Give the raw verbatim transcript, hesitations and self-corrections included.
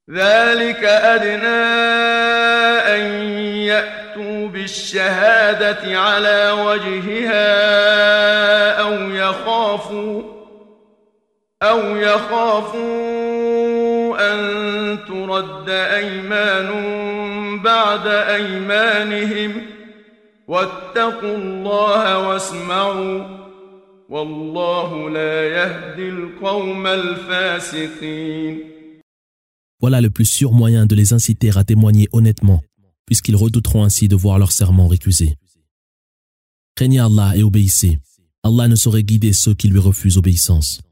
ذلك أدنى أن يأتوا بالشهادة على وجهها أو يخافوا أو يخافوا أن ترد أيمان بعد أيمانهم واتقوا الله واسمعوا والله لا يهدي القوم الفاسقين. Voilà le plus sûr moyen de les inciter à témoigner honnêtement, puisqu'ils redouteront ainsi de voir leur serment récusé. Craignez Allah et obéissez. Allah ne saurait guider ceux qui lui refusent obéissance.